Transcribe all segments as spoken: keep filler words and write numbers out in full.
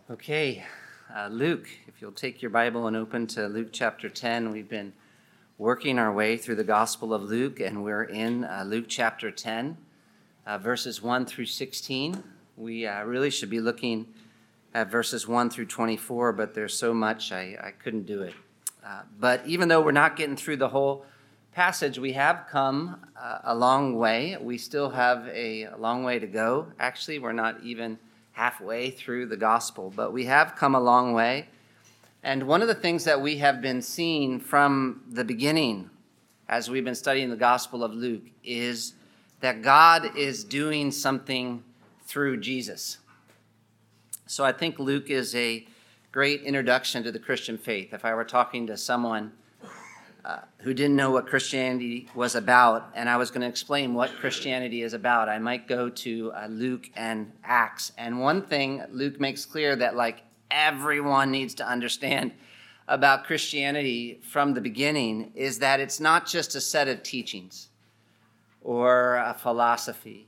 Okay, uh, Luke, if you'll take your Bible and open to Luke chapter ten. We've been working our way through the Gospel of Luke, and we're in uh, Luke chapter ten, uh, verses one through sixteen. We uh, really should be looking at verses one through twenty-four, but there's so much I, I couldn't do it. Uh, but even though we're not getting through the whole passage, we have come uh, a long way. We still have a, a long way to go. Actually, we're not even halfway through the gospel, but we have come a long way. And one of the things that we have been seeing from the beginning as we've been studying the Gospel of Luke is that God is doing something through Jesus. So I think Luke is a great introduction to the Christian faith. If I were talking to someone uh, who didn't know what Christianity was about, and I was going to explain what Christianity is about, I might go to uh, Luke and Acts. And one thing Luke makes clear that like everyone needs to understand about Christianity from the beginning is that it's not just a set of teachings or a philosophy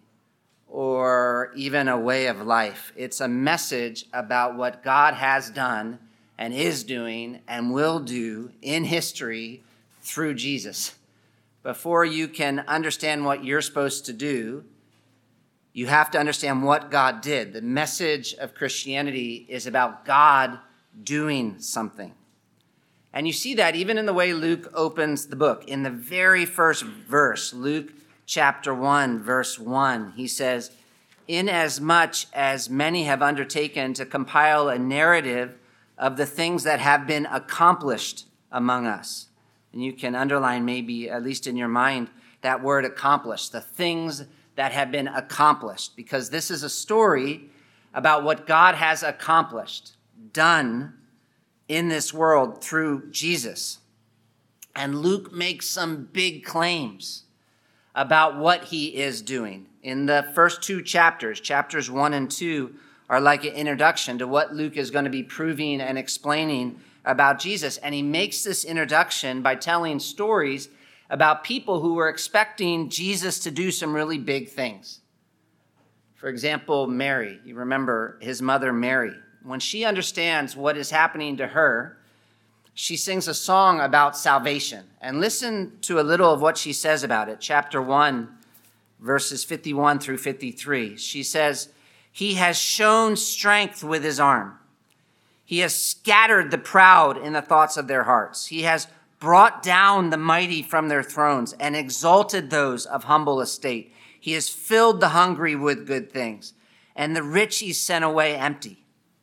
or even a way of life. It's a message about what God has done and is doing and will do in history through Jesus. Before you can understand what you're supposed to do, you have to understand what God did. The message of Christianity is about God doing something. And you see that even in the way Luke opens the book. In the very first verse, Luke chapter one, verse one, he says, "Inasmuch as many have undertaken to compile a narrative of the things that have been accomplished among us." And you can underline maybe, at least in your mind, that word accomplished, the things that have been accomplished, because this is a story about what God has accomplished, done in this world through Jesus. And Luke makes some big claims about what he is doing. In the first two chapters, chapters one and two, are like an introduction to what Luke is going to be proving and explaining about Jesus. And he makes this introduction by telling stories about people who were expecting Jesus to do some really big things. For example, Mary. You remember his mother, Mary. When she understands what is happening to her, she sings a song about salvation. And listen to a little of what she says about it. Chapter one, verses fifty-one through fifty-three. She says, "He has shown strength with his arm. He has scattered the proud in the thoughts of their hearts. He has brought down the mighty from their thrones and exalted those of humble estate. He has filled the hungry with good things, and the rich he sent away empty."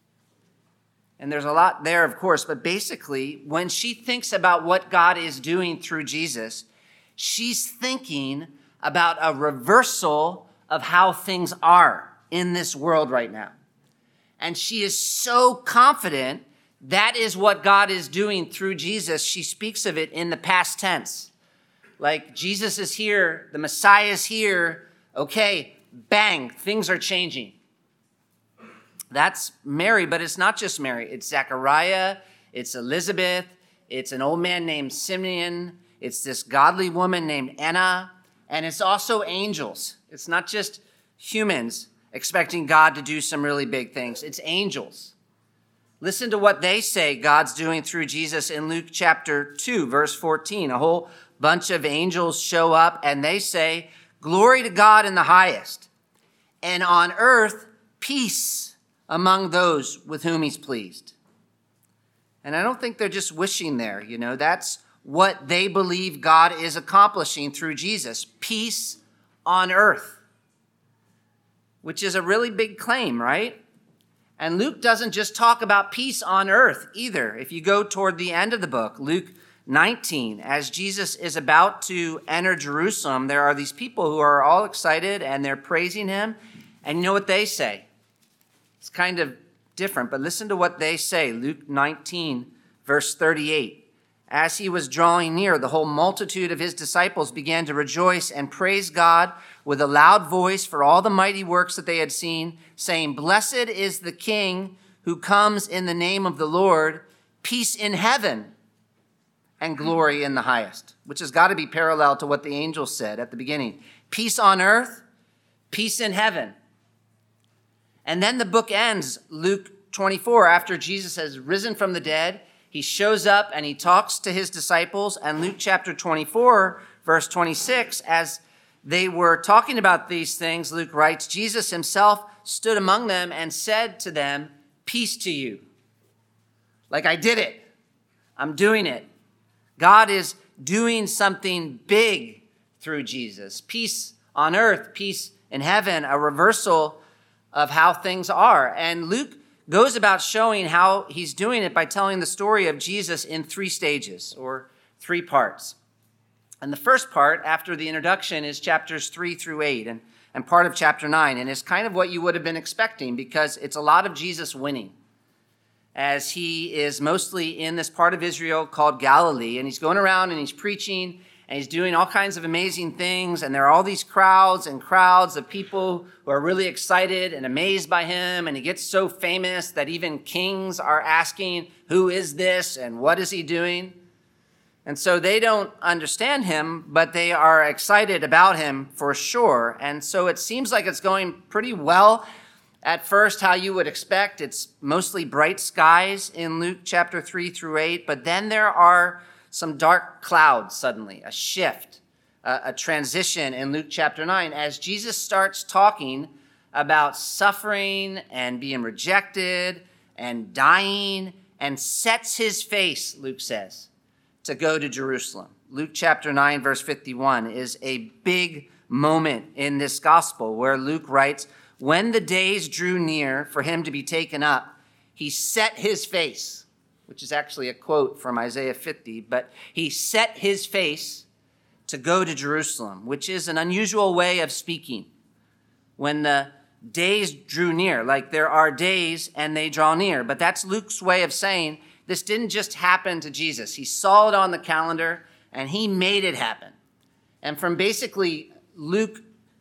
And there's a lot there, of course, but basically, when she thinks about what God is doing through Jesus, she's thinking about a reversal of how things are in this world right now. And she is so confident that is what God is doing through Jesus. She speaks of it in the past tense. Like, Jesus is here, the Messiah is here. Okay, bang, things are changing. That's Mary, but it's not just Mary. It's Zechariah, it's Elizabeth, it's an old man named Simeon, it's this godly woman named Anna, and it's also angels. It's not just humans expecting God to do some really big things. It's angels. Listen to what they say God's doing through Jesus in Luke chapter two, verse fourteen. A whole bunch of angels show up and they say, "Glory to God in the highest, and on earth peace among those with whom he's pleased." And I don't think they're just wishing there, you know. That's what they believe God is accomplishing through Jesus. Peace on earth, which is a really big claim, right? And Luke doesn't just talk about peace on earth either. If you go toward the end of the book, Luke nineteen, as Jesus is about to enter Jerusalem, there are these people who are all excited and they're praising him. And you know what they say? It's kind of different, but listen to what they say. Luke nineteen, verse thirty-eight. "As he was drawing near, the whole multitude of his disciples began to rejoice and praise God with a loud voice for all the mighty works that they had seen, saying, 'Blessed is the King who comes in the name of the Lord, peace in heaven and glory in the highest,'" which has got to be parallel to what the angels said at the beginning. Peace on earth, peace in heaven. And then the book ends, Luke twenty-four, after Jesus has risen from the dead, he shows up and he talks to his disciples. And Luke chapter twenty-four, verse twenty-six, as they were talking about these things, Luke writes, Jesus himself stood among them and said to them, "Peace to you." Like, I did it. I'm doing it. God is doing something big through Jesus. Peace on earth, peace in heaven, a reversal of how things are. And Luke goes about showing how he's doing it by telling the story of Jesus in three stages or three parts. And the first part, after the introduction, is chapters three through eight and, and part of chapter nine. And it's kind of what you would have been expecting because it's a lot of Jesus winning, as he is mostly in this part of Israel called Galilee. And he's going around and he's preaching and he's doing all kinds of amazing things. And there are all these crowds and crowds of people who are really excited and amazed by him. And he gets so famous that even kings are asking, who is this and what is he doing? And so they don't understand him, but they are excited about him for sure. And so it seems like it's going pretty well at first, how you would expect. It's mostly bright skies in Luke chapter three through eight, but then there are some dark clouds suddenly, a shift, a, a transition in Luke chapter nine, as Jesus starts talking about suffering and being rejected and dying and sets his face, Luke says, to go to Jerusalem. Luke chapter nine, verse fifty-one is a big moment in this gospel where Luke writes, when the days drew near for him to be taken up, he set his face, which is actually a quote from Isaiah fifty, but he set his face to go to Jerusalem, which is an unusual way of speaking. When the days drew near, like there are days and they draw near, but that's Luke's way of saying this didn't just happen to Jesus. He saw it on the calendar and he made it happen. And from basically Luke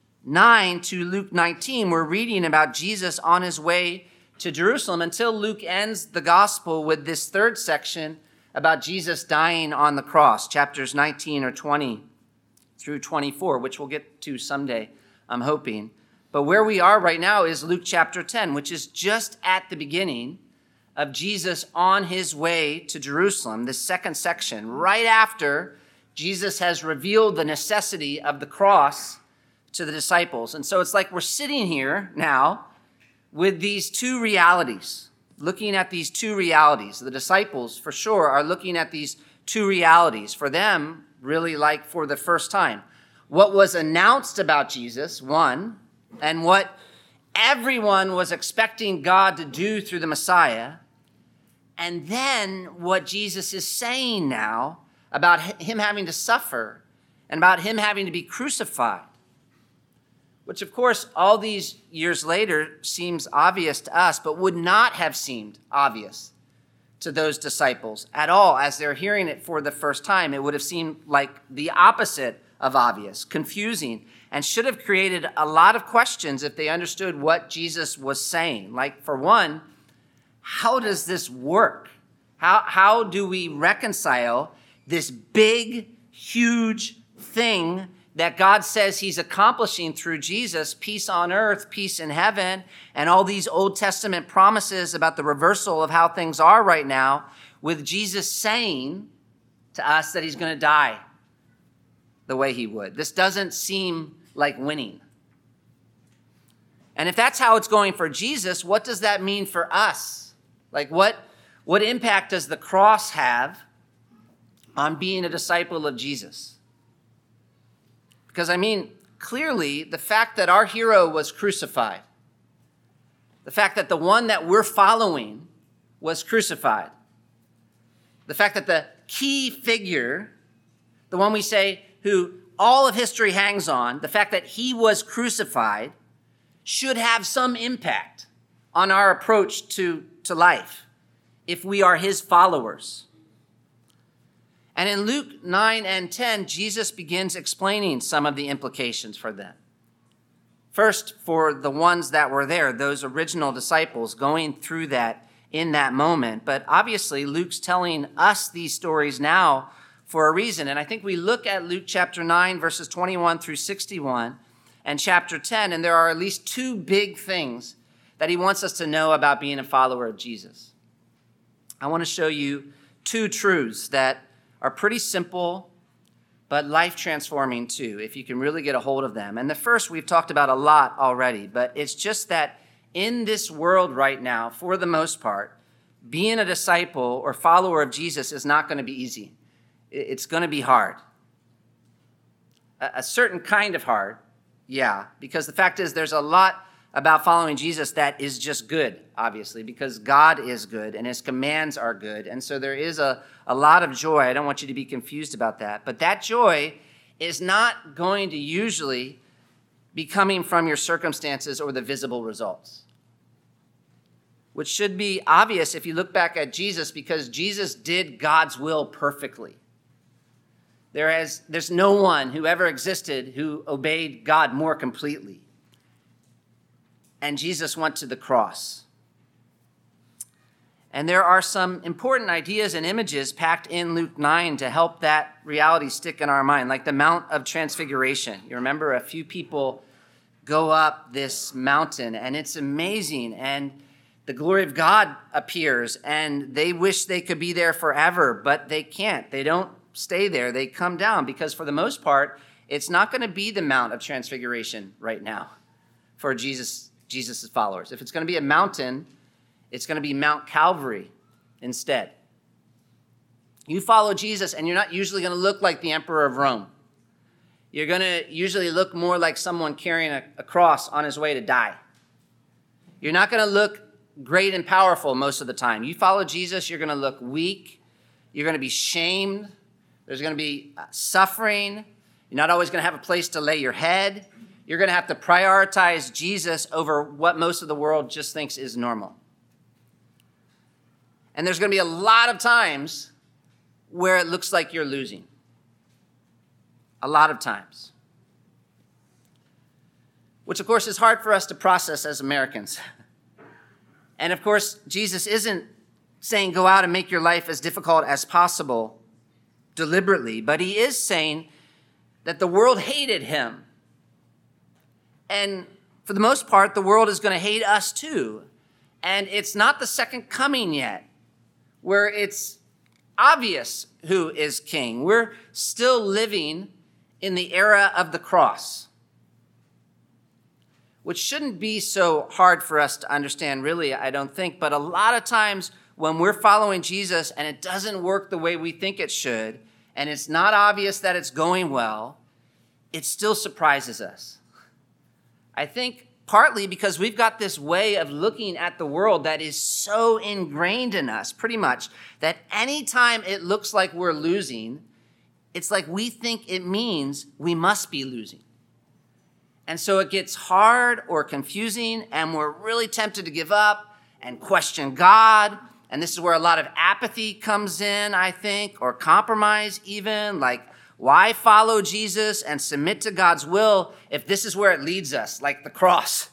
nine to Luke nineteen, we're reading about Jesus on his way to Jerusalem until Luke ends the gospel with this third section about Jesus dying on the cross, chapters nineteen or twenty through twenty-four, which we'll get to someday, I'm hoping. But where we are right now is Luke chapter ten, which is just at the beginning of Jesus on his way to Jerusalem, this second section, right after Jesus has revealed the necessity of the cross to the disciples. And so it's like we're sitting here now with these two realities, looking at these two realities. The disciples, for sure, are looking at these two realities. For them, really like for the first time. What was announced about Jesus, one, and what everyone was expecting God to do through the Messiah, and then what Jesus is saying now about him having to suffer and about him having to be crucified, which, of course, all these years later seems obvious to us, but would not have seemed obvious to those disciples at all. As they're hearing it for the first time, it would have seemed like the opposite of obvious, confusing, and should have created a lot of questions if they understood what Jesus was saying. Like, for one, how does this work? How, how do we reconcile this big, huge thing that God says he's accomplishing through Jesus, peace on earth, peace in heaven, and all these Old Testament promises about the reversal of how things are right now, with Jesus saying to us that he's going to die the way he would? This doesn't seem like winning. And if that's how it's going for Jesus, what does that mean for us? Like, what, what impact does the cross have on being a disciple of Jesus? Because, I mean, clearly, the fact that our hero was crucified, the fact that the one that we're following was crucified, the fact that the key figure, the one we say who all of history hangs on, the fact that he was crucified should have some impact on our approach to, to life if we are his followers. And in Luke nine and ten, Jesus begins explaining some of the implications for them. First, for the ones that were there, those original disciples going through that in that moment. But obviously, Luke's telling us these stories now for a reason. And I think we look at Luke chapter nine, verses twenty-one through sixty-one, and chapter ten, and there are at least two big things that he wants us to know about being a follower of Jesus. I want to show you two truths that are pretty simple, but life-transforming too, if you can really get a hold of them. And the first we've talked about a lot already, but it's just that in this world right now, for the most part, being a disciple or follower of Jesus is not going to be easy. It's going to be hard. A certain kind of hard, yeah, because the fact is there's a lot about following Jesus that is just good, obviously, because God is good and his commands are good. And so there is a, a lot of joy. I don't want you to be confused about that. But that joy is not going to usually be coming from your circumstances or the visible results, which should be obvious if you look back at Jesus, because Jesus did God's will perfectly. There has, there's no one who ever existed who obeyed God more completely. And Jesus went to the cross. And there are some important ideas and images packed in Luke nine to help that reality stick in our mind, like the Mount of Transfiguration. You remember a few people go up this mountain, and it's amazing, and the glory of God appears, and they wish they could be there forever, but they can't. They don't stay there. They come down, because for the most part, it's not going to be the Mount of Transfiguration right now for Jesus Jesus' followers. If it's going to be a mountain, it's going to be Mount Calvary instead. You follow Jesus, and you're not usually going to look like the Emperor of Rome. You're going to usually look more like someone carrying a, a cross on his way to die. You're not going to look great and powerful most of the time. You follow Jesus, you're going to look weak. You're going to be shamed. There's going to be suffering. You're not always going to have a place to lay your head. You're going to have to prioritize Jesus over what most of the world just thinks is normal. And there's going to be a lot of times where it looks like you're losing. A lot of times. Which, of course, is hard for us to process as Americans. And, of course, Jesus isn't saying go out and make your life as difficult as possible deliberately, but he is saying that the world hated him. And for the most part, the world is going to hate us too. And it's not the second coming yet, where it's obvious who is king. We're still living in the era of the cross, which shouldn't be so hard for us to understand, really, I don't think. But a lot of times when we're following Jesus and it doesn't work the way we think it should, and it's not obvious that it's going well, it still surprises us. I think partly because we've got this way of looking at the world that is so ingrained in us, pretty much, that anytime it looks like we're losing, it's like we think it means we must be losing. And so it gets hard or confusing, and we're really tempted to give up and question God. And this is where a lot of apathy comes in, I think, or compromise even, like, why follow Jesus and submit to God's will if this is where it leads us, like the cross?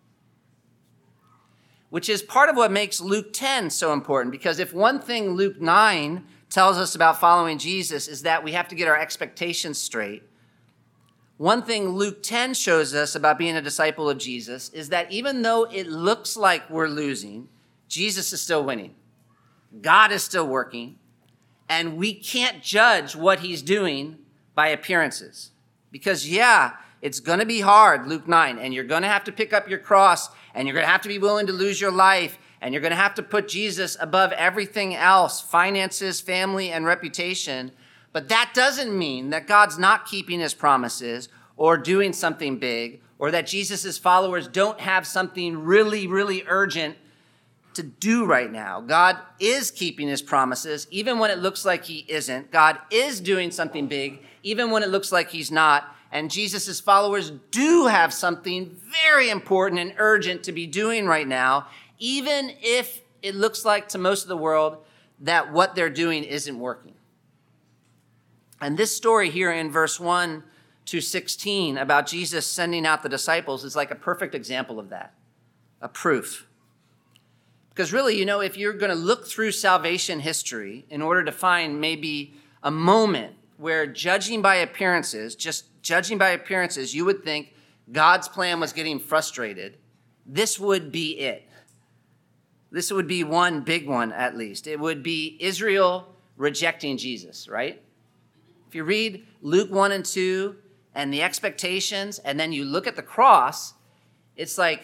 Which is part of what makes Luke ten so important, because if one thing Luke nine tells us about following Jesus is that we have to get our expectations straight, one thing Luke ten shows us about being a disciple of Jesus is that even though it looks like we're losing, Jesus is still winning. God is still working. And we can't judge what he's doing by appearances. Because, yeah, it's going to be hard, Luke nine, and you're going to have to pick up your cross, and you're going to have to be willing to lose your life, and you're going to have to put Jesus above everything else, finances, family, and reputation. But that doesn't mean that God's not keeping his promises or doing something big, or that Jesus' followers don't have something really, really urgent to do right now. God is keeping his promises, even when it looks like he isn't. God is doing something big, even when it looks like he's not. And Jesus' followers do have something very important and urgent to be doing right now, even if it looks like to most of the world that what they're doing isn't working. And this story here in verse one to sixteen about Jesus sending out the disciples is like a perfect example of that, a proof. Because really, you know, if you're going to look through salvation history in order to find maybe a moment where judging by appearances, just judging by appearances, you would think God's plan was getting frustrated, this would be it. This would be one big one, at least. It would be Israel rejecting Jesus, right? If you read Luke one and two and the expectations, and then you look at the cross, it's like,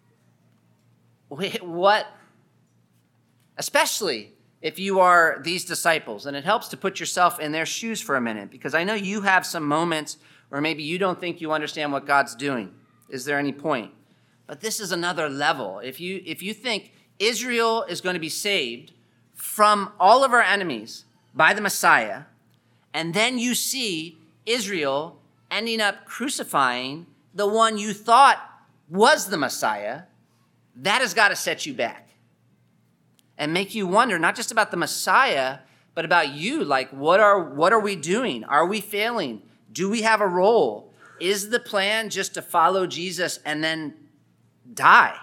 wait, what? Especially if you are these disciples, and it helps to put yourself in their shoes for a minute, because I know you have some moments where maybe you don't think you understand what God's doing. Is there any point? But this is another level. If you, if you think Israel is going to be saved from all of our enemies by the Messiah, and then you see Israel ending up crucifying the one you thought was the Messiah, that has got to set you back and make you wonder, not just about the Messiah, but about you. Like, what are, what are we doing? Are we failing? Do we have a role? Is the plan just to follow Jesus and then die?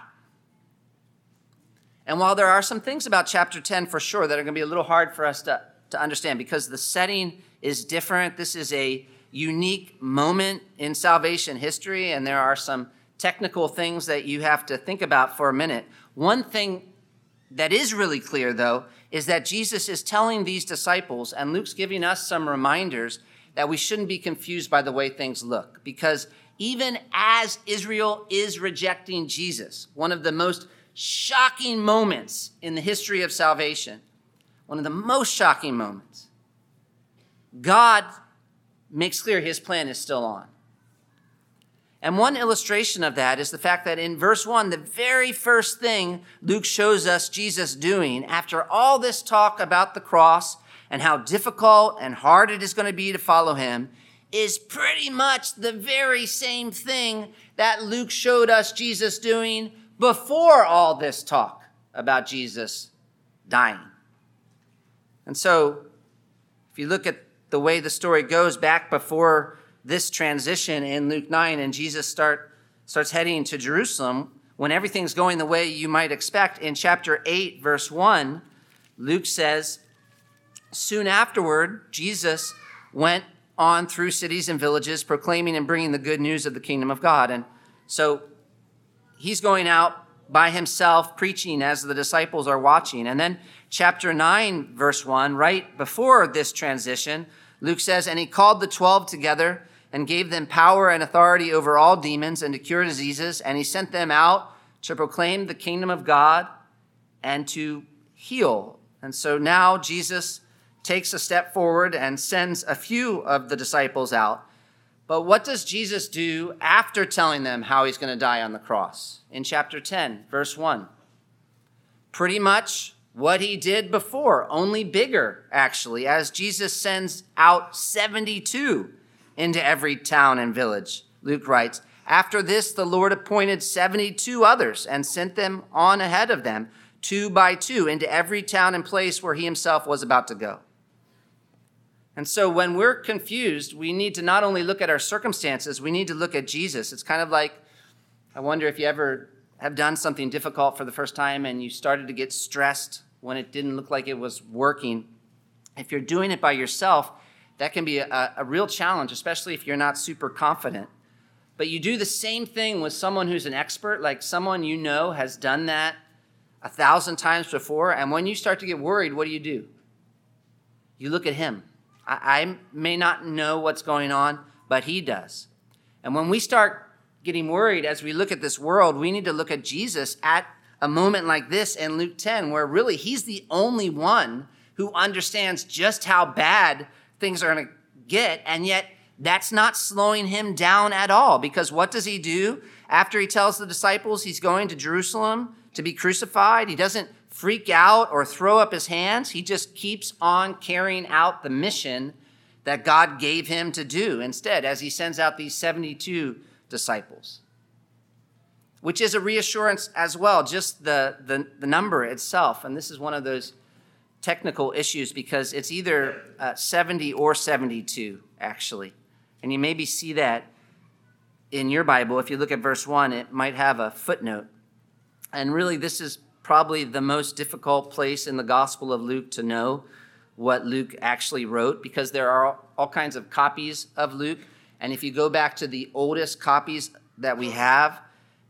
And while there are some things about chapter ten for sure that are going to be a little hard for us to, to understand because the setting is different, this is a unique moment in salvation history, and there are some technical things that you have to think about for a minute. One thing that is really clear, though, is that Jesus is telling these disciples, and Luke's giving us some reminders that we shouldn't be confused by the way things look. Because even as Israel is rejecting Jesus, one of the most shocking moments in the history of salvation, one of the most shocking moments, God makes clear his plan is still on. And one illustration of that is the fact that in verse one, the very first thing Luke shows us Jesus doing after all this talk about the cross and how difficult and hard it is going to be to follow him is pretty much the very same thing that Luke showed us Jesus doing before all this talk about Jesus dying. And so if you look at the way the story goes back before this transition in Luke nine, and Jesus start, starts heading to Jerusalem, when everything's going the way you might expect, in chapter eight, verse one, Luke says, soon afterward, Jesus went on through cities and villages, proclaiming and bringing the good news of the kingdom of God. And so he's going out by himself, preaching as the disciples are watching. And then chapter nine, verse one, right before this transition, Luke says, and he called the twelve together and gave them power and authority over all demons and to cure diseases. And he sent them out to proclaim the kingdom of God and to heal. And so now Jesus takes a step forward and sends a few of the disciples out. But what does Jesus do after telling them how he's going to die on the cross? In chapter ten, verse one. Pretty much what he did before, only bigger, actually, as Jesus sends out seventy-two into every town and village. Luke writes, after this, the Lord appointed seventy-two others and sent them on ahead of them, two by two, into every town and place where he himself was about to go. And so when we're confused, we need to not only look at our circumstances, we need to look at Jesus. It's kind of like, I wonder if you ever have done something difficult for the first time and you started to get stressed when it didn't look like it was working. If you're doing it by yourself, that can be a, a real challenge, especially if you're not super confident. But you do the same thing with someone who's an expert, like someone you know has done that a thousand times before. And when you start to get worried, what do you do? You look at him. I, I may not know what's going on, but he does. And when we start getting worried as we look at this world, we need to look at Jesus at a moment like this in Luke ten, where really he's the only one who understands just how bad things are going to get, and yet that's not slowing him down at all, because what does he do after he tells the disciples he's going to Jerusalem to be crucified? He doesn't freak out or throw up his hands. He just keeps on carrying out the mission that God gave him to do instead, as he sends out these seventy-two disciples, which is a reassurance as well, just the, the, the number itself. And this is one of those technical issues because it's either uh, seventy or seventy-two, actually. And you maybe see that in your Bible. If you look at verse one, it might have a footnote. And really, this is probably the most difficult place in the Gospel of Luke to know what Luke actually wrote, because there are all kinds of copies of Luke. And if you go back to the oldest copies that we have,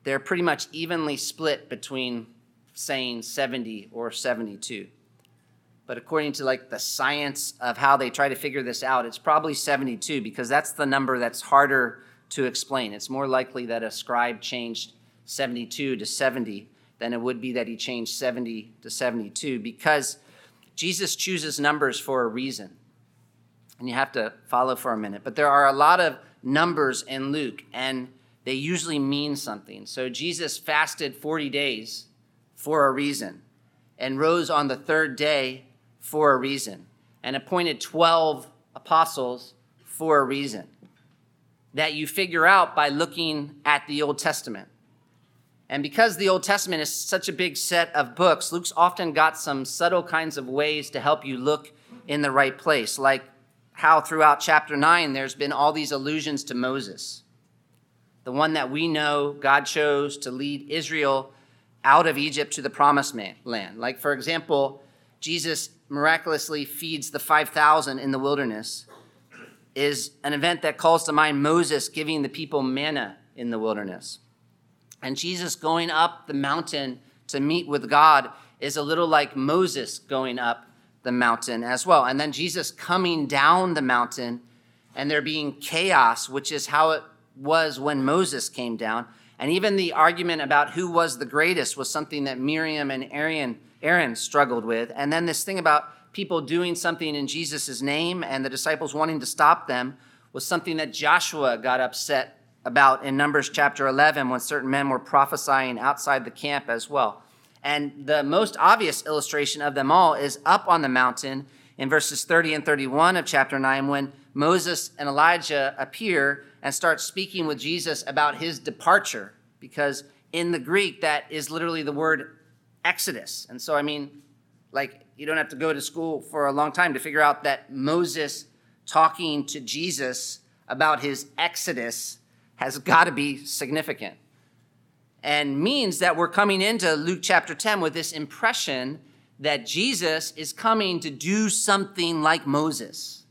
they're pretty much evenly split between saying seventy or seventy-two. But according to like the science of how they try to figure this out, it's probably seventy-two because that's the number that's harder to explain. It's more likely that a scribe changed seventy-two to seventy than it would be that he changed seventy to seventy-two, because Jesus chooses numbers for a reason. And you have to follow for a minute. But there are a lot of numbers in Luke, and they usually mean something. So Jesus fasted forty days for a reason, and rose on the third day for a reason, and appointed twelve apostles for a reason, that you figure out by looking at the Old Testament. And because the Old Testament is such a big set of books, Luke's often got some subtle kinds of ways to help you look in the right place, like how throughout chapter nine there's been all these allusions to Moses, the one that we know God chose to lead Israel out of Egypt to the promised land. Like, for example, Jesus miraculously feeds the five thousand in the wilderness is an event that calls to mind Moses giving the people manna in the wilderness. And Jesus going up the mountain to meet with God is a little like Moses going up the mountain as well. And then Jesus coming down the mountain and there being chaos, which is how it was when Moses came down. And even the argument about who was the greatest was something that Miriam and Aaron, Aaron struggled with. And then this thing about people doing something in Jesus' name and the disciples wanting to stop them was something that Joshua got upset about in Numbers chapter eleven when certain men were prophesying outside the camp as well. And the most obvious illustration of them all is up on the mountain in verses thirty and thirty-one of chapter nine when Moses and Elijah appear and start speaking with Jesus about his departure, because in the Greek, that is literally the word Exodus. And so, I mean, like, you don't have to go to school for a long time to figure out that Moses talking to Jesus about his Exodus has got to be significant, and means that we're coming into Luke chapter ten with this impression that Jesus is coming to do something like Moses,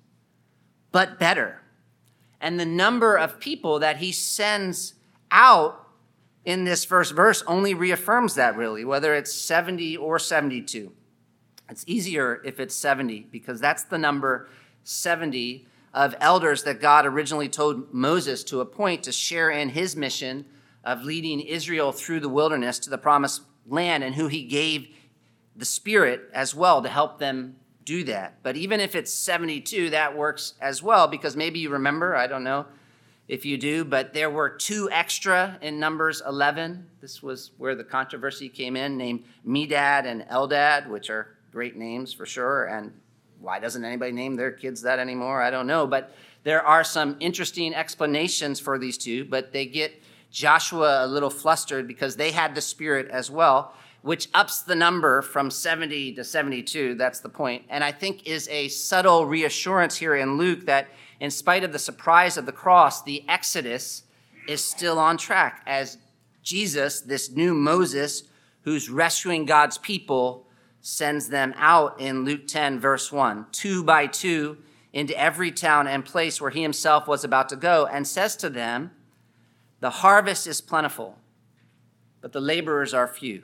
but better. And the number of people that he sends out in this first verse only reaffirms that, really, whether it's seventy or seventy-two. It's easier if it's seventy, because that's the number seventy of elders that God originally told Moses to appoint to share in his mission of leading Israel through the wilderness to the promised land, and who he gave the Spirit as well to help them do that. But even if it's seventy-two, that works as well, because maybe you remember, I don't know if you do, but there were two extra in Numbers eleven. This was where the controversy came in, named Medad and Eldad, which are great names for sure. And why doesn't anybody name their kids that anymore? I don't know. But there are some interesting explanations for these two, but they get Joshua a little flustered because they had the Spirit as well, which ups the number from seventy to seventy-two. That's the point. And I think is a subtle reassurance here in Luke that in spite of the surprise of the cross, the Exodus is still on track as Jesus, this new Moses, who's rescuing God's people, sends them out in Luke ten, verse one, two by two into every town and place where he himself was about to go, and says to them, "The harvest is plentiful, but the laborers are few,"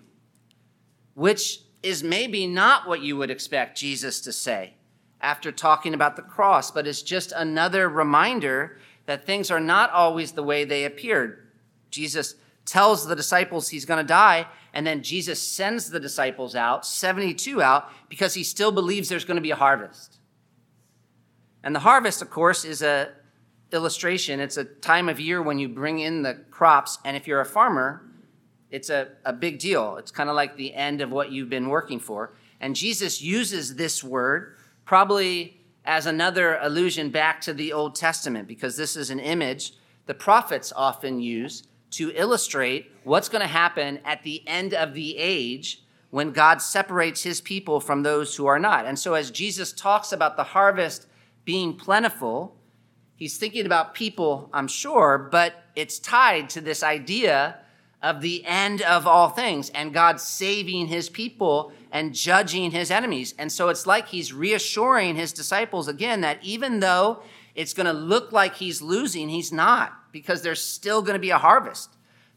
which is maybe not what you would expect Jesus to say after talking about the cross, but it's just another reminder that things are not always the way they appeared. Jesus tells the disciples he's going to die, and then Jesus sends the disciples out, seventy-two out, because he still believes there's going to be a harvest. And the harvest, of course, is a illustration. It's a time of year when you bring in the crops, and if you're a farmer, it's a, a big deal. It's kind of like the end of what you've been working for. And Jesus uses this word probably as another allusion back to the Old Testament, because this is an image the prophets often use to illustrate what's going to happen at the end of the age when God separates his people from those who are not. And so as Jesus talks about the harvest being plentiful, he's thinking about people, I'm sure, but it's tied to this idea of the end of all things and God saving his people and judging his enemies. And so it's like he's reassuring his disciples again that even though it's going to look like he's losing, he's not, because there's still going to be a harvest.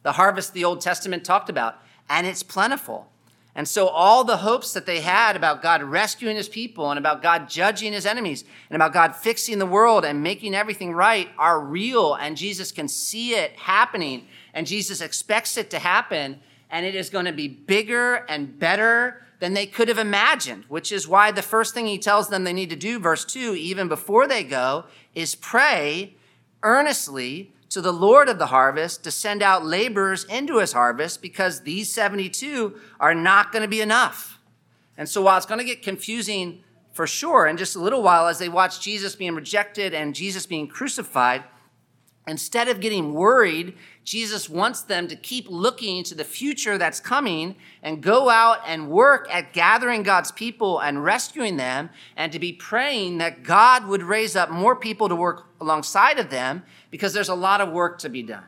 the harvest the Old Testament talked about, and it's plentiful. And so all the hopes that they had about God rescuing his people and about God judging his enemies and about God fixing the world and making everything right are real, and Jesus can see it happening, and Jesus expects it to happen, and it is going to be bigger and better than they could have imagined, which is why the first thing he tells them they need to do, verse two, even before they go, is pray earnestly to the Lord of the harvest to send out laborers into his harvest, because these seventy-two are not going to be enough. And so while it's going to get confusing for sure in just a little while as they watch Jesus being rejected and Jesus being crucified, instead of getting worried, Jesus wants them to keep looking to the future that's coming and go out and work at gathering God's people and rescuing them, and to be praying that God would raise up more people to work alongside of them, because there's a lot of work to be done.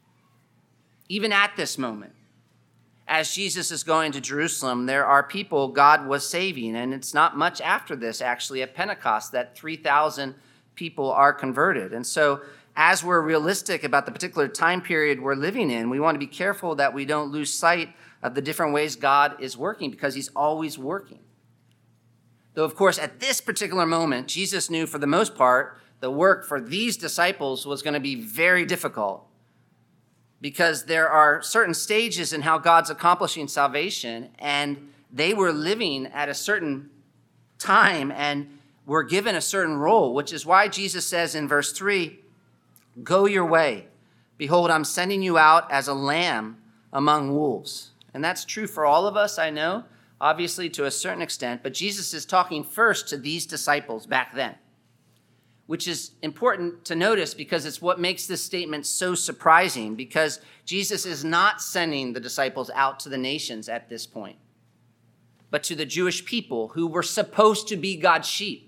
Even at this moment, as Jesus is going to Jerusalem, there are people God was saving, and it's not much after this, actually, at Pentecost, that three thousand people are converted. And so as we're realistic about the particular time period we're living in, we want to be careful that we don't lose sight of the different ways God is working, because he's always working. Though, of course, at this particular moment, Jesus knew for the most part the work for these disciples was going to be very difficult, because there are certain stages in how God's accomplishing salvation, and they were living at a certain time and were given a certain role, which is why Jesus says in verse three, "Go your way. Behold, I'm sending you out as a lamb among wolves." And that's true for all of us, I know, obviously to a certain extent, but Jesus is talking first to these disciples back then, which is important to notice because it's what makes this statement so surprising, because Jesus is not sending the disciples out to the nations at this point, but to the Jewish people who were supposed to be God's sheep,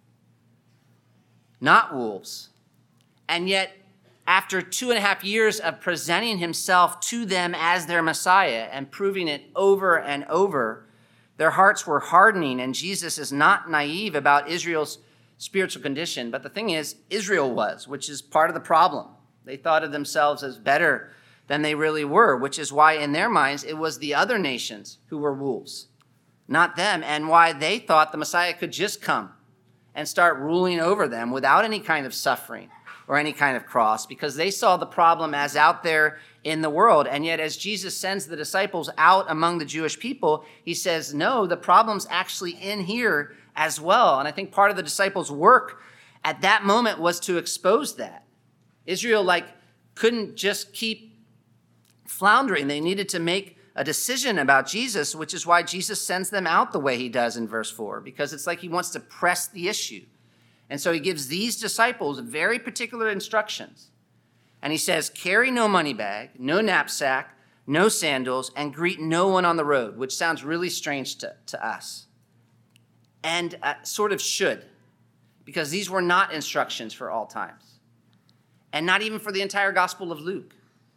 not wolves. And yet, after two and a half years of presenting himself to them as their Messiah and proving it over and over, their hearts were hardening, and Jesus is not naive about Israel's spiritual condition. But the thing is, Israel was, which is part of the problem. They thought of themselves as better than they really were, which is why in their minds it was the other nations who were wolves, not them, and why they thought the Messiah could just come and start ruling over them without any kind of suffering or any kind of cross, because they saw the problem as out there in the world. And yet, as Jesus sends the disciples out among the Jewish people, he says, no, the problem's actually in here as well. And I think part of the disciples' work at that moment was to expose that. Israel, like, couldn't just keep floundering. They needed to make a decision about Jesus, which is why Jesus sends them out the way he does in verse four, because it's like he wants to press the issue. And so he gives these disciples very particular instructions. And he says, carry no money bag, no knapsack, no sandals, and greet no one on the road, which sounds really strange to, to us. And uh, sort of should, because these were not instructions for all times. And not even for the entire Gospel of Luke.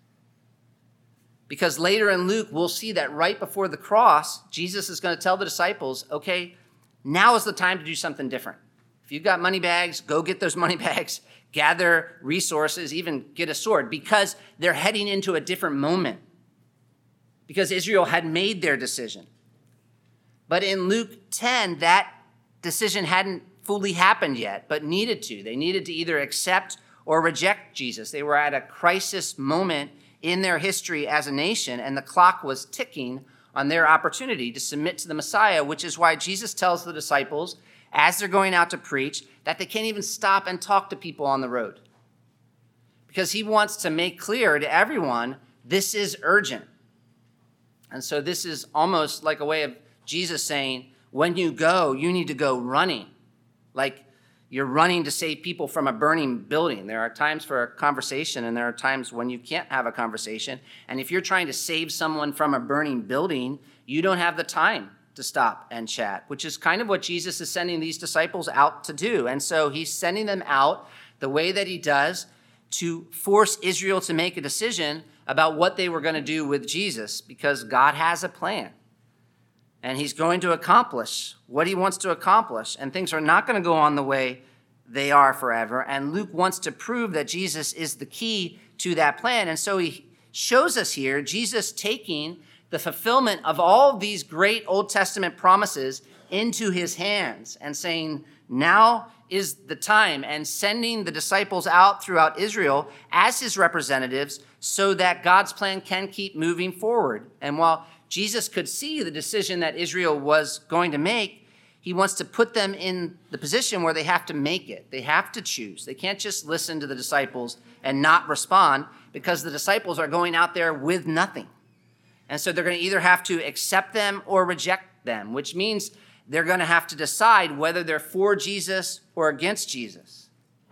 Because later in Luke, we'll see that right before the cross, Jesus is going to tell the disciples, okay, now is the time to do something different. If you've got money bags, go get those money bags, gather resources, even get a sword, because they're heading into a different moment. Because Israel had made their decision. But in Luke ten, that decision hadn't fully happened yet, but needed to. They needed to either accept or reject Jesus. They were at a crisis moment in their history as a nation, and the clock was ticking on their opportunity to submit to the Messiah, which is why Jesus tells the disciples, as they're going out to preach, that they can't even stop and talk to people on the road. Because he wants to make clear to everyone, this is urgent. And so this is almost like a way of Jesus saying, when you go, you need to go running. Like you're running to save people from a burning building. There are times for a conversation, and there are times when you can't have a conversation. And if you're trying to save someone from a burning building, you don't have the time to stop and chat, which is kind of what Jesus is sending these disciples out to do. And so he's sending them out the way that he does to force Israel to make a decision about what they were going to do with Jesus, because God has a plan. And he's going to accomplish what he wants to accomplish. And things are not going to go on the way they are forever. And Luke wants to prove that Jesus is the key to that plan. And so he shows us here Jesus taking the fulfillment of all these great Old Testament promises into his hands and saying, now is the time, and sending the disciples out throughout Israel as his representatives so that God's plan can keep moving forward. And while Jesus could see the decision that Israel was going to make, he wants to put them in the position where they have to make it. They have to choose. They can't just listen to the disciples and not respond, because the disciples are going out there with nothing. And so they're going to either have to accept them or reject them, which means they're going to have to decide whether they're for Jesus or against Jesus.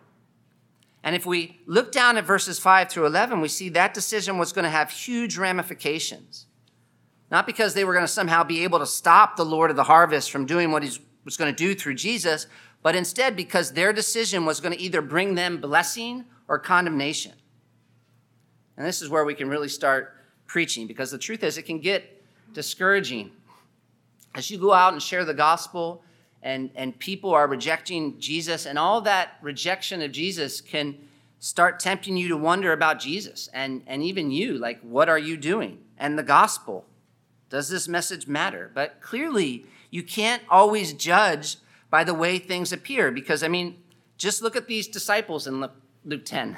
And if we look down at verses five through eleven, we see that decision was going to have huge ramifications. Not because they were going to somehow be able to stop the Lord of the harvest from doing what he was going to do through Jesus, but instead because their decision was going to either bring them blessing or condemnation. And this is where we can really start preaching, because the truth is it can get discouraging. As you go out and share the gospel and, and people are rejecting Jesus, and all that rejection of Jesus can start tempting you to wonder about Jesus and, and even you, like, what are you doing? And the gospel, does this message matter? But clearly, you can't always judge by the way things appear, because, I mean, just look at these disciples in Luke ten.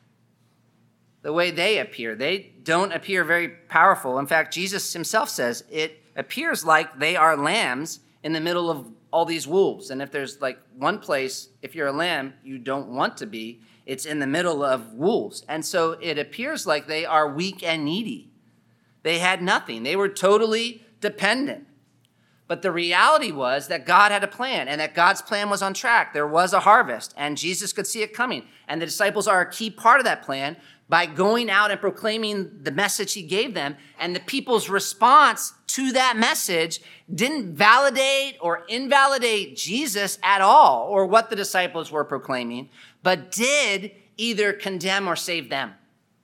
The way they appear, they don't appear very powerful. In fact, Jesus himself says it appears like they are lambs in the middle of all these wolves. And if there's like one place, if you're a lamb, you don't want to be, it's in the middle of wolves. And so it appears like they are weak and needy. They had nothing. They were totally dependent. But the reality was that God had a plan, and that God's plan was on track. There was a harvest, and Jesus could see it coming. And the disciples are a key part of that plan by going out and proclaiming the message he gave them. And the people's response to that message didn't validate or invalidate Jesus at all, or what the disciples were proclaiming, but did either condemn or save them.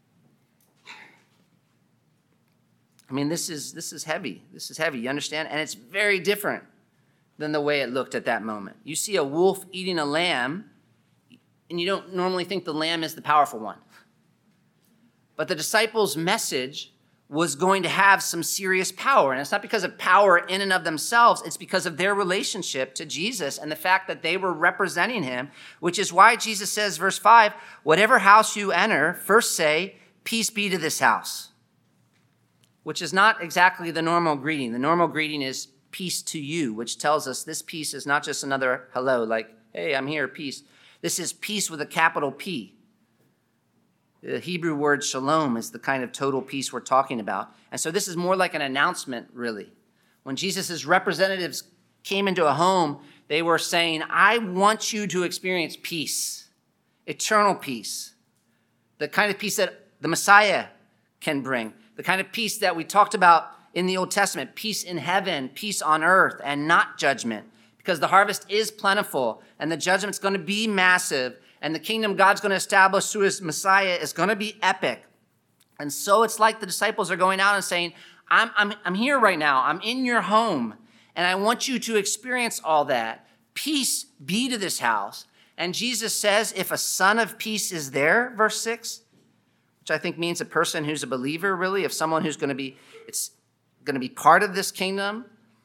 I mean, this is this is heavy. This is heavy, you understand? And it's very different than the way it looked at that moment. You see a wolf eating a lamb, and you don't normally think the lamb is the powerful one. But the disciples' message was going to have some serious power. And it's not because of power in and of themselves. It's because of their relationship to Jesus and the fact that they were representing him, which is why Jesus says, verse five, whatever house you enter, first say, peace be to this house. Which is not exactly the normal greeting. The normal greeting is peace to you, which tells us this peace is not just another hello, like, hey, I'm here, peace. This is peace with a capital P. The Hebrew word shalom is the kind of total peace we're talking about. And so this is more like an announcement, really. When Jesus' representatives came into a home, they were saying, I want you to experience peace, eternal peace, the kind of peace that the Messiah can bring. The kind of peace that we talked about in the Old Testament, peace in heaven, peace on earth, and not judgment, because the harvest is plentiful and the judgment's going to be massive, and the kingdom God's going to establish through his Messiah is going to be epic. And so it's like the disciples are going out and saying, I'm, I'm, I'm here right now. I'm in your home, and I want you to experience all that. Peace be to this house. And Jesus says, if a son of peace is there, verse six, which I think means a person who's a believer, really, of someone who's going to be, it's going to be part of this kingdom.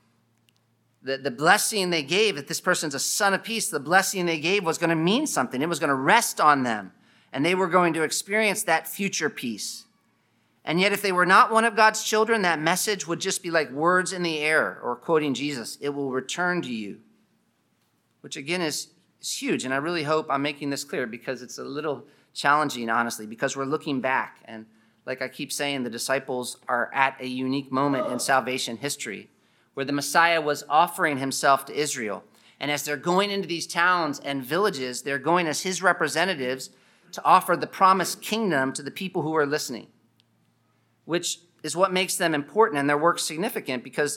The, the blessing they gave, that this person's a son of peace, the blessing they gave was going to mean something. It was going to rest on them, and they were going to experience that future peace. And yet, if they were not one of God's children, that message would just be like words in the air, or quoting Jesus, it will return to you, which again is, is huge. And I really hope I'm making this clear, because it's a little challenging, honestly, because we're looking back. And like I keep saying, the disciples are at a unique moment in salvation history where the Messiah was offering himself to Israel. And as they're going into these towns and villages, they're going as his representatives to offer the promised kingdom to the people who are listening, which is what makes them important and their work significant, because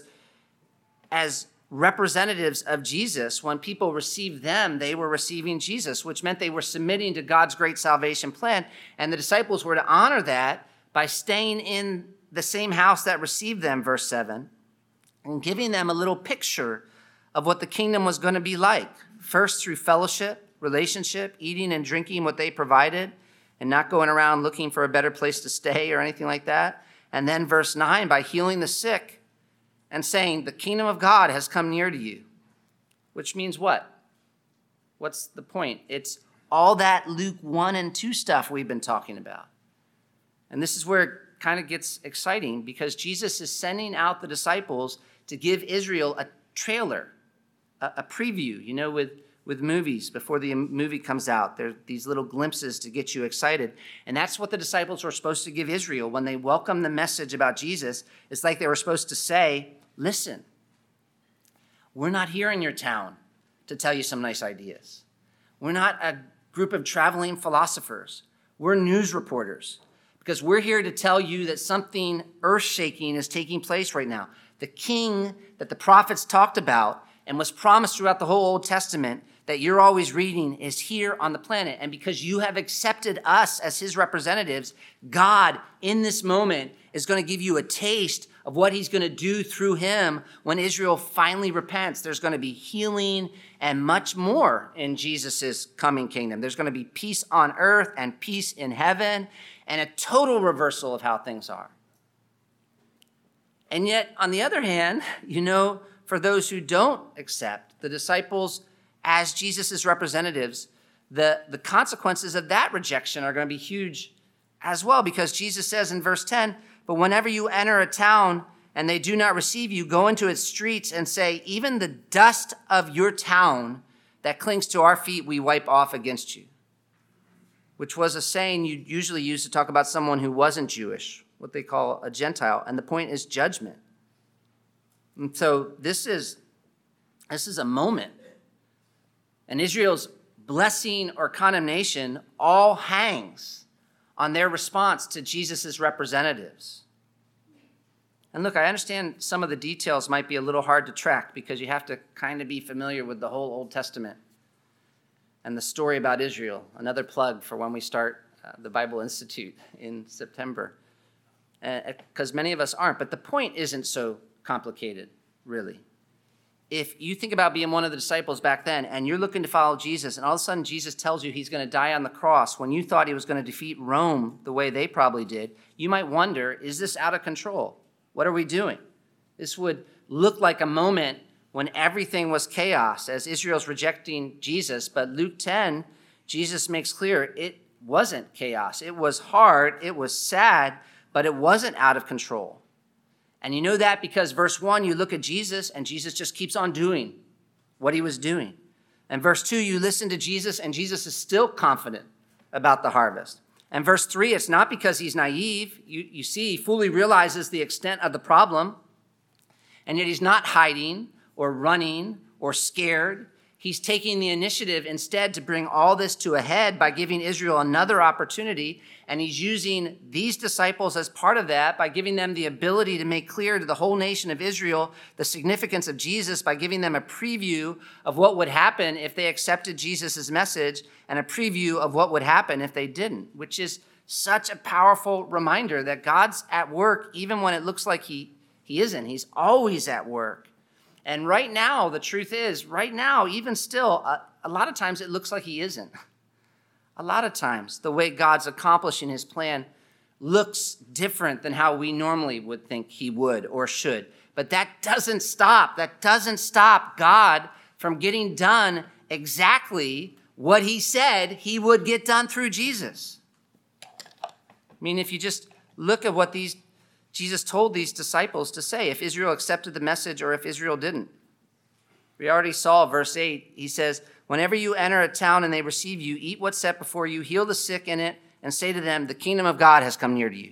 as representatives of Jesus, when people received them, they were receiving Jesus, which meant they were submitting to God's great salvation plan. And the disciples were to honor that by staying in the same house that received them, verse seven, and giving them a little picture of what the kingdom was going to be like. First, through fellowship, relationship, eating and drinking what they provided, and not going around looking for a better place to stay or anything like that. And then verse nine, by healing the sick and saying, the kingdom of God has come near to you. Which means what? What's the point? It's all that Luke one and two stuff we've been talking about. And this is where it kind of gets exciting, because Jesus is sending out the disciples to give Israel a trailer, a, a preview, you know, with, with movies before the movie comes out. There are these little glimpses to get you excited. And that's what the disciples were supposed to give Israel when they welcomed the message about Jesus. It's like they were supposed to say, listen, we're not here in your town to tell you some nice ideas. We're not a group of traveling philosophers. We're news reporters, because we're here to tell you that something earth-shaking is taking place right now. The king that the prophets talked about and was promised throughout the whole Old Testament that you're always reading is here on the planet. And because you have accepted us as his representatives, God in this moment is going to give you a taste of what he's going to do through him when Israel finally repents. There's going to be healing and much more in Jesus' coming kingdom. There's going to be peace on earth and peace in heaven and a total reversal of how things are. And yet, on the other hand, you know, for those who don't accept the disciples as Jesus' representatives, the, the consequences of that rejection are going to be huge as well, because Jesus says in verse ten, but whenever you enter a town and they do not receive you, go into its streets and say, even the dust of your town that clings to our feet, we wipe off against you. Which was a saying you usually used to talk about someone who wasn't Jewish, what they call a Gentile. And the point is judgment. And so this is, this is a moment. And Israel's blessing or condemnation all hangs on their response to Jesus' representatives. And look, I understand some of the details might be a little hard to track because you have to kind of be familiar with the whole Old Testament and the story about Israel. Another plug for when we start uh, the Bible Institute in September, because uh, many of us aren't. But the point isn't so complicated, really. If you think about being one of the disciples back then and you're looking to follow Jesus, and all of a sudden Jesus tells you he's going to die on the cross when you thought he was going to defeat Rome the way they probably did, you might wonder, is this out of control? What are we doing? This would look like a moment when everything was chaos as Israel's rejecting Jesus. But Luke ten, Jesus makes clear it wasn't chaos. It was hard, it was sad, but it wasn't out of control. And you know that because verse one, you look at Jesus and Jesus just keeps on doing what he was doing. And verse two, you listen to Jesus and Jesus is still confident about the harvest. And verse three, it's not because he's naive. You, you see, he fully realizes the extent of the problem. And yet he's not hiding or running or scared. He's taking the initiative instead to bring all this to a head by giving Israel another opportunity. And he's using these disciples as part of that by giving them the ability to make clear to the whole nation of Israel the significance of Jesus, by giving them a preview of what would happen if they accepted Jesus' message and a preview of what would happen if they didn't, which is such a powerful reminder that God's at work even when it looks like he, he isn't. He's always at work. And right now, the truth is, right now, even still, a, a lot of times it looks like he isn't. A lot of times, the way God's accomplishing his plan looks different than how we normally would think he would or should. But that doesn't stop. That doesn't stop God from getting done exactly what he said he would get done through Jesus. I mean, if you just look at what these Jesus told these disciples to say, if Israel accepted the message or if Israel didn't. We already saw verse eight. He says, whenever you enter a town and they receive you, eat what's set before you, heal the sick in it, and say to them, the kingdom of God has come near to you.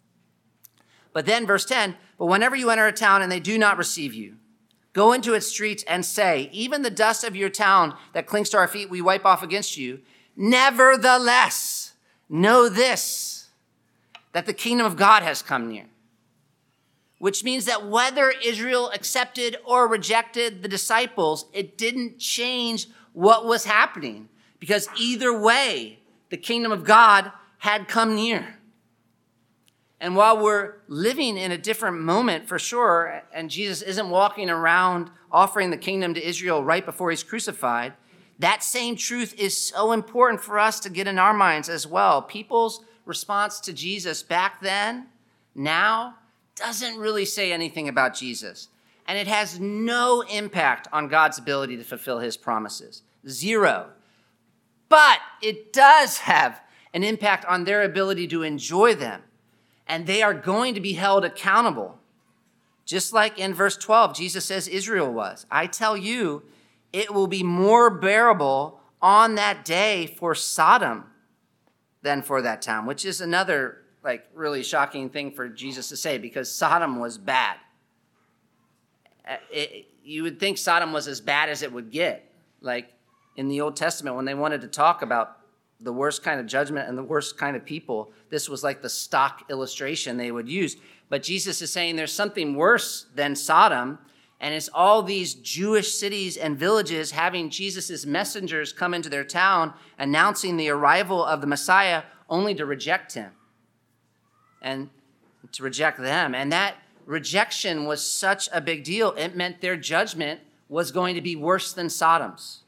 But then verse ten, but whenever you enter a town and they do not receive you, go into its streets and say, even the dust of your town that clings to our feet, we wipe off against you. Nevertheless, know this, that the kingdom of God has come near. Which means that whether Israel accepted or rejected the disciples, it didn't change what was happening. Because either way, the kingdom of God had come near. And while we're living in a different moment for sure, and Jesus isn't walking around offering the kingdom to Israel right before he's crucified, That same truth is so important for us to get in our minds as well. People's response to Jesus back then, now, doesn't really say anything about Jesus. And it has no impact on God's ability to fulfill his promises. Zero. But it does have an impact on their ability to enjoy them. And they are going to be held accountable. Just like in verse twelve, Jesus says Israel was. I tell you, it will be more bearable on that day for Sodom than for that town, which is another like really shocking thing for Jesus to say, because Sodom was bad. It, you would think Sodom was as bad as it would get. Like in the Old Testament, when they wanted to talk about the worst kind of judgment and the worst kind of people, this was like the stock illustration they would use. But Jesus is saying there's something worse than Sodom, and it's all these Jewish cities and villages having Jesus' messengers come into their town, announcing the arrival of the Messiah, only to reject him and to reject them. And that rejection was such a big deal. It meant their judgment was going to be worse than Sodom's,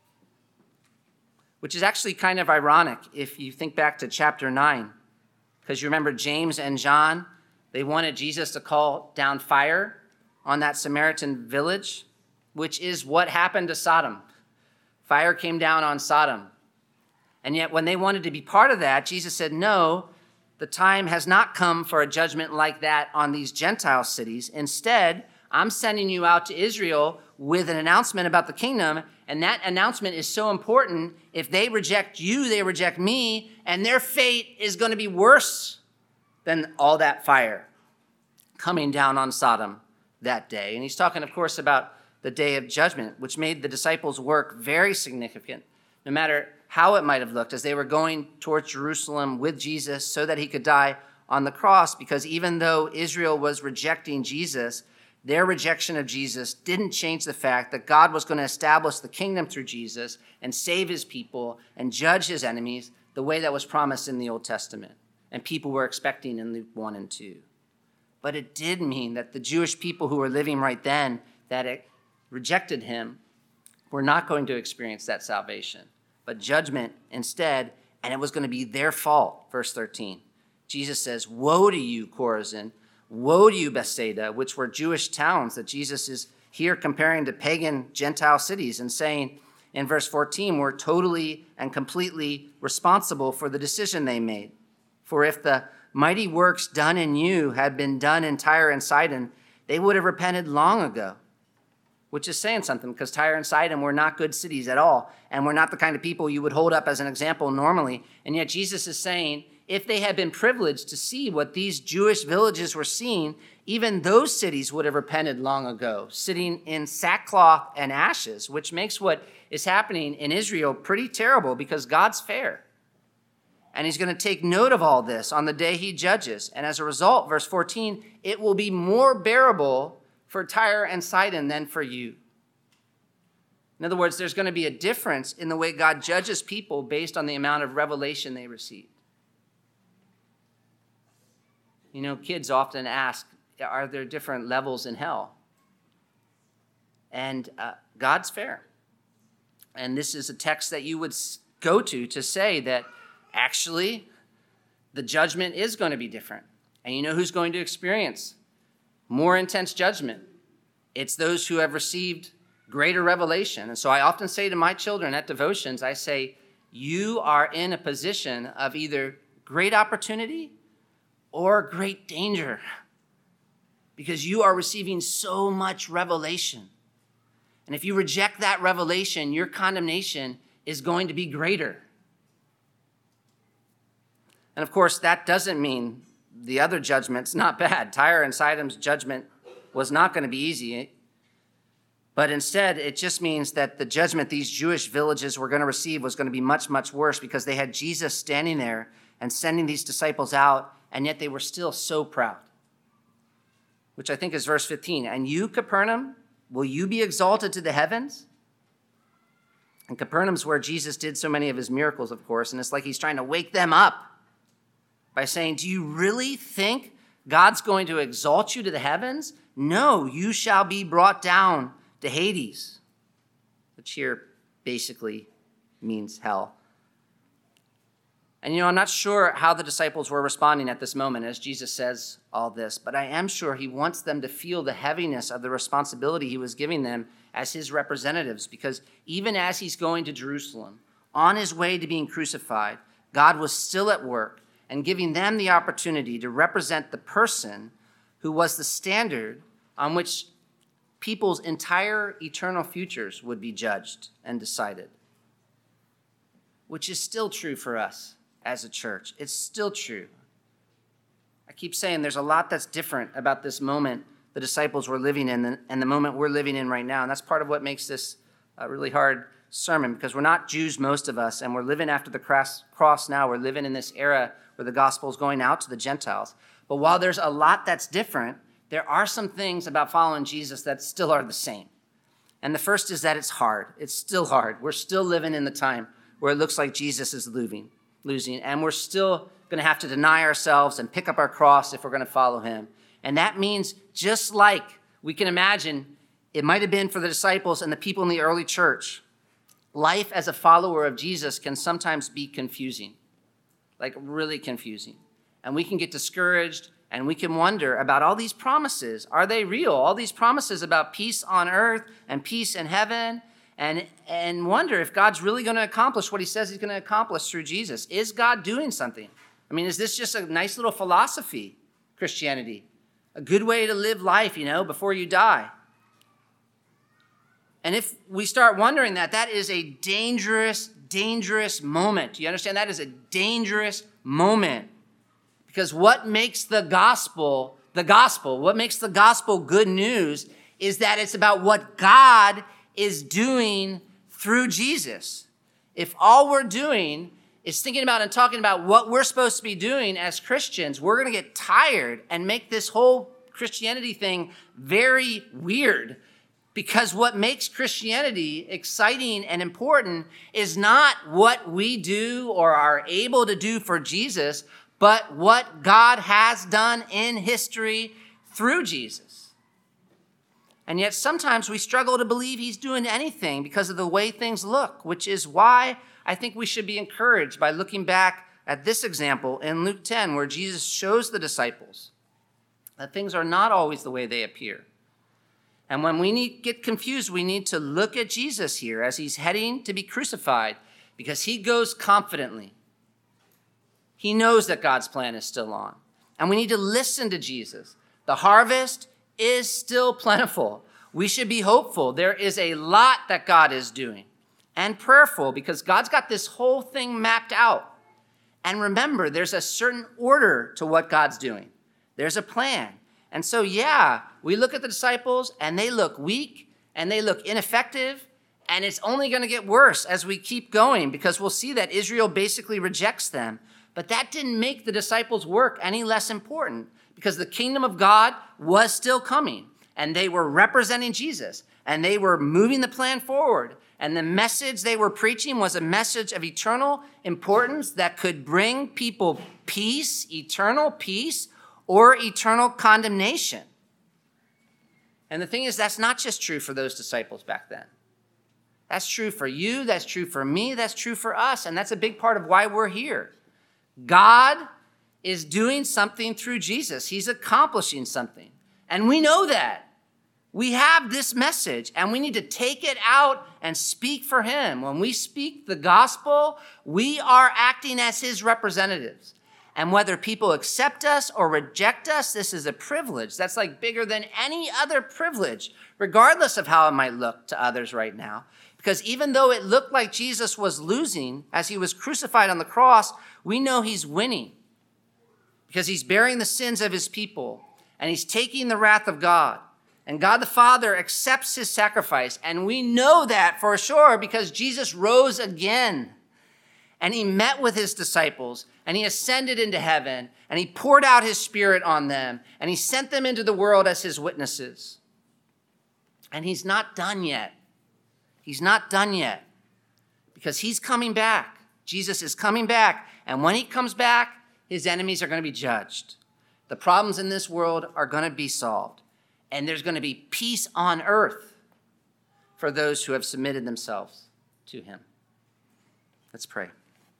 which is actually kind of ironic if you think back to chapter nine, because you remember James and John, they wanted Jesus to call down fire on that Samaritan village, which is what happened to Sodom. Fire came down on Sodom. And yet when they wanted to be part of that, Jesus said, no, the time has not come for a judgment like that on these Gentile cities. Instead, I'm sending you out to Israel with an announcement about the kingdom, and that announcement is so important. If they reject you, they reject me, and their fate is going to be worse than all that fire coming down on Sodom that day. And he's talking, of course, about the day of judgment, which made the disciples' work very significant, no matter how it might have looked as they were going towards Jerusalem with Jesus so that he could die on the cross, because even though Israel was rejecting Jesus, their rejection of Jesus didn't change the fact that God was going to establish the kingdom through Jesus and save his people and judge his enemies the way that was promised in the Old Testament and people were expecting in Luke one and two. But it did mean that the Jewish people who were living right then that it rejected him were not going to experience that salvation, but judgment instead, and it was going to be their fault. Verse thirteen, Jesus says, woe to you, Chorazin, woe to you, Bethsaida, which were Jewish towns that Jesus is here comparing to pagan Gentile cities and saying in verse fourteen, we're totally and completely responsible for the decision they made. For if the mighty works done in you had been done in Tyre and Sidon, they would have repented long ago. Which is saying something, because Tyre and Sidon were not good cities at all, and were not the kind of people you would hold up as an example normally. And yet Jesus is saying, if they had been privileged to see what these Jewish villages were seeing, even those cities would have repented long ago, sitting in sackcloth and ashes, which makes what is happening in Israel pretty terrible, because God's fair. And he's going to take note of all this on the day he judges. And as a result, verse fourteen, it will be more bearable for Tyre and Sidon than for you. In other words, there's going to be a difference in the way God judges people based on the amount of revelation they receive. You know, kids often ask, are there different levels in hell? And uh, God's fair. And this is a text that you would go to to say that actually the judgment is going to be different. And you know who's going to experience more intense judgment? It's those who have received greater revelation. And so I often say to my children at devotions, I say, you are in a position of either great opportunity or great danger, because you are receiving so much revelation. And if you reject that revelation, your condemnation is going to be greater. And of course, that doesn't mean the other judgment's not bad. Tyre and Sidon's judgment was not going to be easy. But instead, it just means that the judgment these Jewish villages were going to receive was going to be much, much worse, because they had Jesus standing there and sending these disciples out, and yet they were still so proud. Which I think is verse fifteen. And you, Capernaum, will you be exalted to the heavens? And Capernaum's where Jesus did so many of his miracles, of course, and it's like he's trying to wake them up by saying, do you really think God's going to exalt you to the heavens? No, you shall be brought down to Hades, which here basically means hell. And you know, I'm not sure how the disciples were responding at this moment as Jesus says all this, but I am sure he wants them to feel the heaviness of the responsibility he was giving them as his representatives, because even as he's going to Jerusalem, on his way to being crucified, God was still at work and giving them the opportunity to represent the person who was the standard on which people's entire eternal futures would be judged and decided, which is still true for us as a church. It's still true. I keep saying there's a lot that's different about this moment the disciples were living in and the moment we're living in right now, and that's part of what makes this a really hard sermon, because we're not Jews, most of us, and we're living after the cross now. We're living in this era where the gospel is going out to the Gentiles. But while there's a lot that's different, there are some things about following Jesus that still are the same. And the first is that it's hard. It's still hard. We're still living in the time where it looks like Jesus is losing, losing, and we're still going to have to deny ourselves and pick up our cross if we're going to follow him. And that means, just like we can imagine it might have been for the disciples and the people in the early church, life as a follower of Jesus can sometimes be confusing, like really confusing. And we can get discouraged and we can wonder about all these promises. Are they real? All these promises about peace on earth and peace in heaven, and, and wonder if God's really going to accomplish what he says he's going to accomplish through Jesus. Is God doing something? I mean, is this just a nice little philosophy, Christianity? A good way to live life, you know, before you die? And if we start wondering that, that is a dangerous, dangerous moment. Do you understand? That is a dangerous moment. Because what makes the gospel the gospel, what makes the gospel good news, is that it's about what God is doing through Jesus. If all we're doing is thinking about and talking about what we're supposed to be doing as Christians, we're going to get tired and make this whole Christianity thing very weird. Because what makes Christianity exciting and important is not what we do or are able to do for Jesus, but what God has done in history through Jesus. And yet sometimes we struggle to believe he's doing anything because of the way things look, which is why I think we should be encouraged by looking back at this example in Luke ten, where Jesus shows the disciples that things are not always the way they appear. And when we need, get confused, we need to look at Jesus here as he's heading to be crucified, because he goes confidently. He knows that God's plan is still on. And we need to listen to Jesus. The harvest is still plentiful. We should be hopeful. There is a lot that God is doing. And prayerful, because God's got this whole thing mapped out. And remember, there's a certain order to what God's doing. There's a plan. And so, yeah, we look at the disciples and they look weak and they look ineffective, and it's only going to get worse as we keep going, because we'll see that Israel basically rejects them. But that didn't make the disciples' work any less important, because the kingdom of God was still coming, and they were representing Jesus, and they were moving the plan forward. And the message they were preaching was a message of eternal importance that could bring people peace, eternal peace, or eternal condemnation. And the thing is, that's not just true for those disciples back then. That's true for you, that's true for me, that's true for us, and that's a big part of why we're here. God is doing something through Jesus. He's accomplishing something. And we know that. We have this message, and we need to take it out and speak for him. When we speak the gospel, we are acting as his representatives. And whether people accept us or reject us, this is a privilege. That's like bigger than any other privilege, regardless of how it might look to others right now. Because even though it looked like Jesus was losing as he was crucified on the cross, we know he's winning. Because he's bearing the sins of his people, and he's taking the wrath of God. And God the Father accepts his sacrifice. And we know that for sure because Jesus rose again. And he met with his disciples, and he ascended into heaven, and he poured out his Spirit on them, and he sent them into the world as his witnesses. And he's not done yet. He's not done yet, because he's coming back. Jesus is coming back, and when he comes back, his enemies are going to be judged. The problems in this world are going to be solved, and there's going to be peace on earth for those who have submitted themselves to him. Let's pray.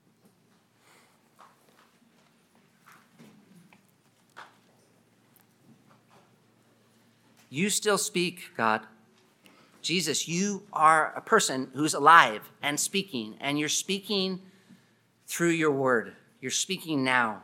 You still speak, God. Jesus, you are a person who's alive and speaking, and you're speaking through your word. You're speaking now.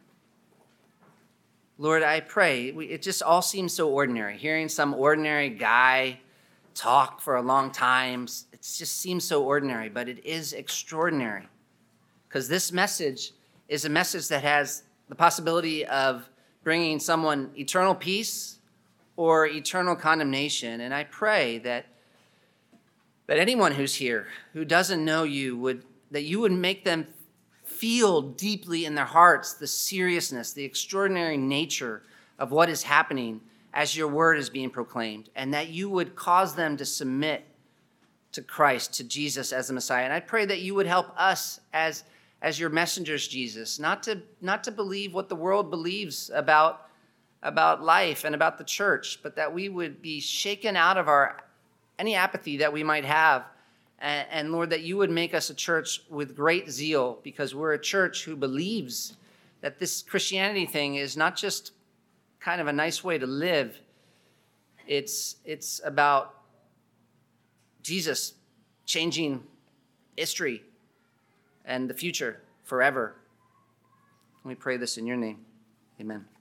Lord, I pray, we, it just all seems so ordinary. Hearing some ordinary guy talk for a long time, it just seems so ordinary, but it is extraordinary. Because this message is a message that has the possibility of bringing someone eternal peace or eternal condemnation. And I pray that, that anyone who's here who doesn't know you, would that you would make them feel deeply in their hearts the seriousness, the extraordinary nature of what is happening as your word is being proclaimed, and that you would cause them to submit to Christ, to Jesus as the Messiah. And I pray that you would help us as, as your messengers, Jesus, not to, not to believe what the world believes about about life and about the church, but that we would be shaken out of our any apathy that we might have. And, and Lord, that you would make us a church with great zeal, because we're a church who believes that this Christianity thing is not just kind of a nice way to live. It's, it's about Jesus changing history and the future forever. We pray this in your name. Amen.